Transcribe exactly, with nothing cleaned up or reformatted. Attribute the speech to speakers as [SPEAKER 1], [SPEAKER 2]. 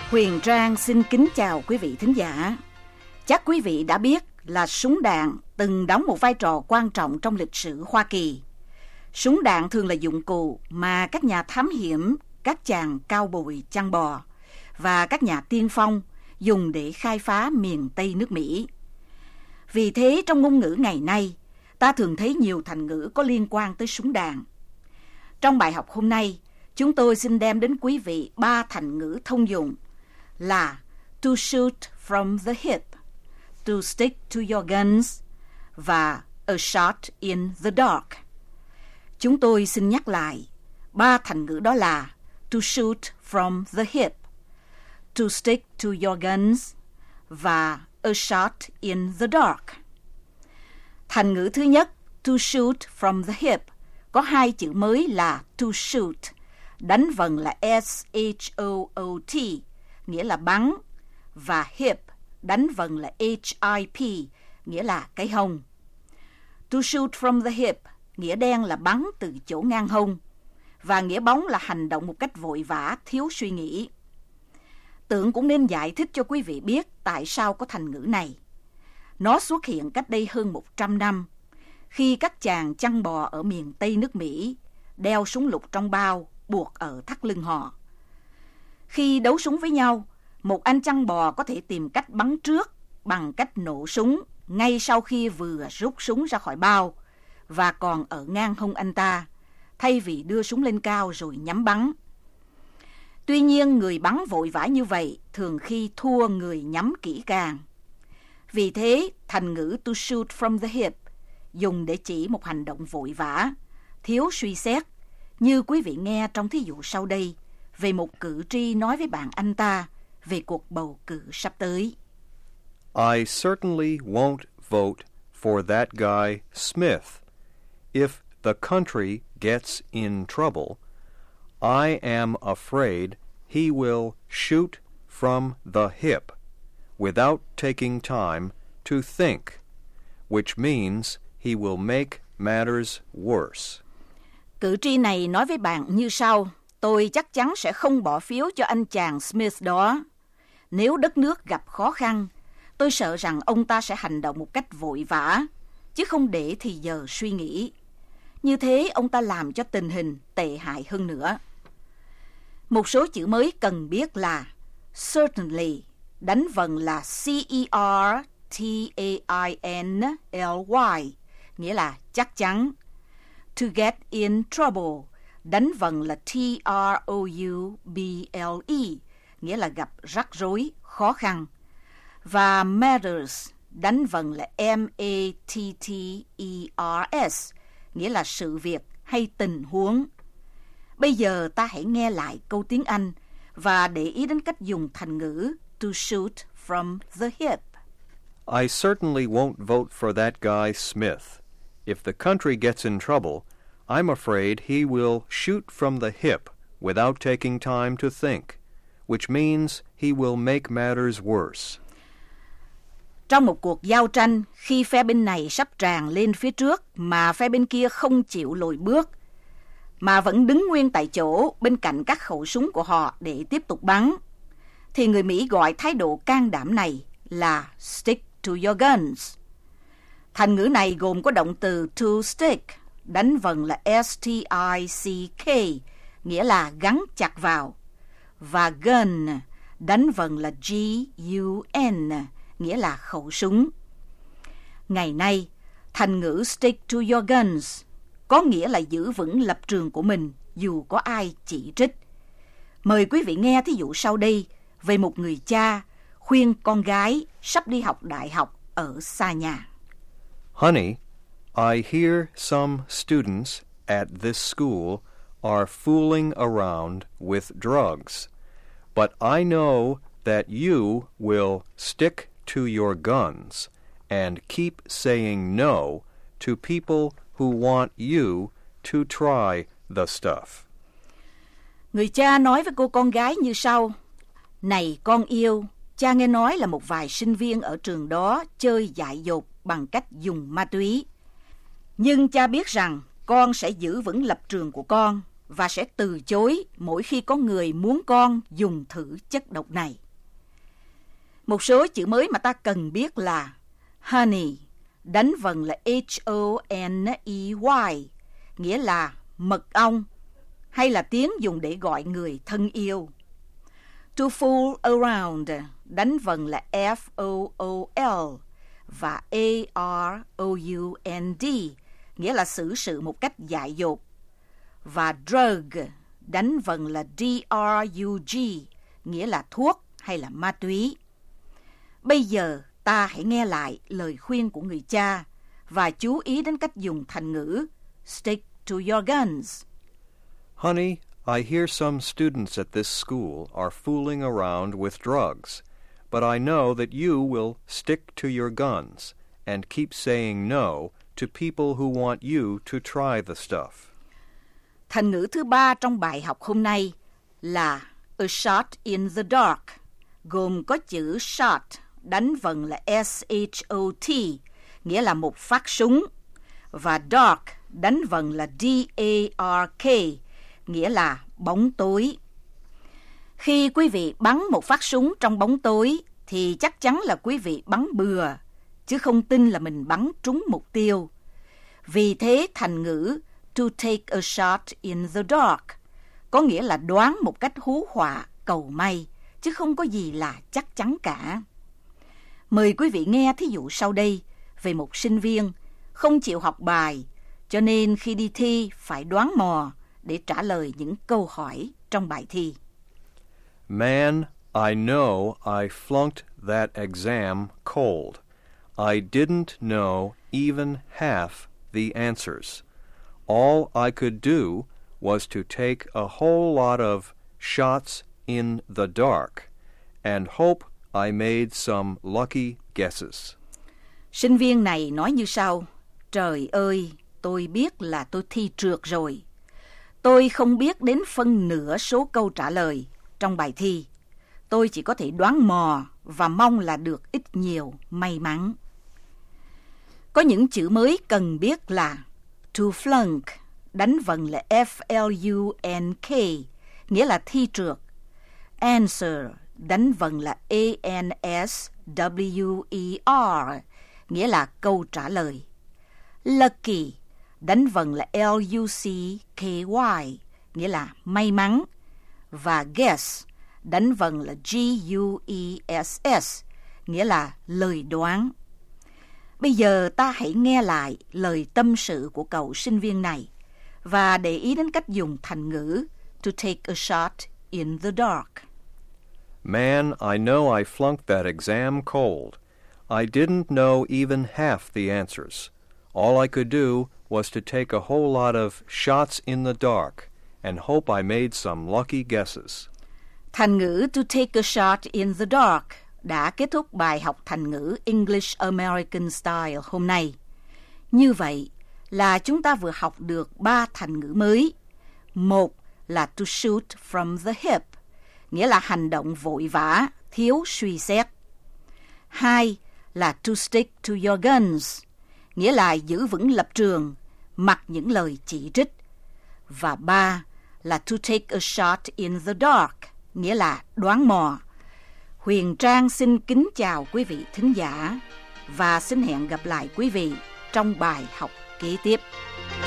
[SPEAKER 1] Huyền Trang xin kính chào quý vị thính giả. Chắc quý vị đã biết là súng đạn từng đóng một vai trò quan trọng trong lịch sử Hoa Kỳ. Súng đạn thường là dụng cụ mà các nhà thám hiểm, các chàng cao bồi chăn bò và các nhà tiên phong dùng để khai phá miền Tây nước Mỹ. Vì thế trong ngôn ngữ ngày nay, ta thường thấy nhiều thành ngữ có liên quan tới súng đạn. Trong bài học hôm nay, chúng tôi xin đem đến quý vị ba thành ngữ thông dụng là to shoot from the hip, to stick to your guns và a shot in the dark. Chúng tôi xin nhắc lại, ba thành ngữ đó là to shoot from the hip, to stick to your guns và a shot in the dark. Thành ngữ thứ nhất, to shoot from the hip, có hai chữ mới là to shoot, đánh vần là S H O O T, nghĩa là bắn, và hip, đánh vần là H I P, nghĩa là cái hông. To shoot from the hip, nghĩa đen là bắn từ chỗ ngang hông, và nghĩa bóng là hành động một cách vội vã, thiếu suy nghĩ. Tưởng cũng nên giải thích cho quý vị biết tại sao có thành ngữ này. Nó xuất hiện cách đây hơn một trăm năm, khi các chàng chăn bò ở miền Tây nước Mỹ đeo súng lục trong bao buộc ở thắt lưng họ. Khi đấu súng với nhau, một anh chăn bò có thể tìm cách bắn trước bằng cách nổ súng ngay sau khi vừa rút súng ra khỏi bao và còn ở ngang hông anh ta, thay vì đưa súng lên cao rồi nhắm bắn. Tuy nhiên, người bắn vội vã như vậy thường khi thua người nhắm kỹ càng. Vì thế, thành ngữ to shoot from the hip dùng để chỉ một hành động vội vã, thiếu suy xét, như quý vị nghe trong thí dụ sau đây về một cử tri nói với bạn anh ta về cuộc bầu cử sắp tới.
[SPEAKER 2] I certainly won't vote for that guy Smith. If the country gets in trouble, I am afraid he will shoot from the hip without taking time to think, which means he will make matters worse.
[SPEAKER 1] Cử tri này nói với bạn như sau: tôi chắc chắn sẽ không bỏ phiếu cho anh chàng Smith đó. Nếu đất nước gặp khó khăn, tôi sợ rằng ông ta sẽ hành động một cách vội vã, chứ không để thì giờ suy nghĩ. Như thế ông ta làm cho tình hình tệ hại hơn nữa. Một số chữ mới cần biết là certainly, đánh vần là C E R T A I N L Y, nghĩa là chắc chắn. To get in trouble, đánh vần là T R O U B L E, nghĩa là gặp rắc rối, khó khăn. Và matters, đánh vần là M A T T E R S, nghĩa là sự việc hay tình huống. Bây giờ ta hãy nghe lại câu tiếng Anh và để ý đến cách dùng thành ngữ to shoot from the hip.
[SPEAKER 2] I certainly won't vote for that guy Smith. If the country gets in trouble, I'm afraid he will shoot from the hip without taking time to think, which means he will make matters worse.
[SPEAKER 1] Trong một cuộc giao tranh, khi phe bên này sắp tràn lên phía trước mà phe bên kia không chịu lùi bước, mà vẫn đứng nguyên tại chỗ bên cạnh các khẩu súng của họ để tiếp tục bắn, thì người Mỹ gọi thái độ can đảm này là stick to your guns. Thành ngữ này gồm có động từ to stick, đánh vần là S T I C K, nghĩa là gắn chặt vào, và gun, đánh vần là G U N, nghĩa là khẩu súng. Ngày nay, thành ngữ stick to your guns có nghĩa là giữ vững lập trường của mình dù có ai chỉ trích. Mời quý vị nghe thí dụ sau đây về một người cha khuyên con gái sắp đi học đại học ở xa nhà.
[SPEAKER 2] Honey, I hear some students at this school are fooling around with drugs, but I know that you will stick to your guns and keep saying no to people who want you to try the stuff.
[SPEAKER 1] Người cha nói với cô con gái như sau: này con yêu, cha nghe nói là một vài sinh viên ở trường đó chơi dại dột bằng cách dùng ma túy. Nhưng cha biết rằng con sẽ giữ vững lập trường của con và sẽ từ chối mỗi khi có người muốn con dùng thử chất độc này. Một số chữ mới mà ta cần biết là honey, đánh vần là H O N E Y, nghĩa là mật ong, hay là tiếng dùng để gọi người thân yêu. To fool around, đánh vần là F O O L và A R O U N D, nghĩa là xử sự một cách dại dột. Và drug, đánh vần là D R U G, nghĩa là thuốc hay là ma túy. Bây giờ ta hãy nghe lại lời khuyên của người cha và chú ý đến cách dùng thành ngữ stick to your guns.
[SPEAKER 2] Honey, I hear some students at this school are fooling around with drugs, but I know that you will stick to your guns and keep saying no to people who want you to try the stuff.
[SPEAKER 1] Thành ngữ thứ ba trong bài học hôm nay là a shot in the dark, gồm có chữ shot, đánh vần là S H O T, nghĩa là một phát súng, và dark, đánh vần là D A R K, nghĩa là bóng tối. Khi quý vị bắn một phát súng trong bóng tối thì chắc chắn là quý vị bắn bừa, chứ không tin là mình bắn trúng mục tiêu. Vì thế thành ngữ to take a shot in the dark có nghĩa là đoán một cách hú họa cầu may, chứ không có gì là chắc chắn cả. Mời quý vị nghe thí dụ sau đây về một sinh viên không chịu học bài, cho nên khi đi thi phải đoán mò để trả lời những câu hỏi trong bài thi.
[SPEAKER 2] Man, I know I flunked that exam cold. I didn't know even half the answers. All I could do was to take a whole lot of shots in the dark and hope I made some lucky guesses.
[SPEAKER 1] Sinh viên này nói như sau: Trời ơi, tôi biết là tôi thi trượt rồi. Tôi không biết đến phân nửa số câu trả lời trong bài thi. Tôi chỉ có thể đoán mò và mong là được ít nhiều may mắn. Có những chữ mới cần biết là to flunk, đánh vần là F L U N K, nghĩa là thi trượt. Answer, đánh vần là A N S W E R, nghĩa là câu trả lời. Lucky, đánh vần là L U C K Y, nghĩa là may mắn. Và guess, đánh vần là G U E S S, nghĩa là lời đoán. Bây giờ ta hãy nghe lại lời tâm sự của cậu sinh viên này và để ý đến cách dùng thành ngữ to take a shot in the dark.
[SPEAKER 2] Man, I know I flunked that exam cold. I didn't know even half the answers. All I could do was to take a whole lot of shots in the dark and hope I made some lucky guesses.
[SPEAKER 1] Thành ngữ to take a shot in the dark đã kết thúc bài học thành ngữ English American Style hôm nay. Như vậy là chúng ta vừa học được ba thành ngữ mới. Một là to shoot from the hip, nghĩa là hành động vội vã, thiếu suy xét. Hai là to stick to your guns, nghĩa là giữ vững lập trường, mặc những lời chỉ trích. Và ba là to take a shot in the dark, nghĩa là đoán mò. Huyền Trang xin kính chào quý vị thính giả và xin hẹn gặp lại quý vị trong bài học kế tiếp.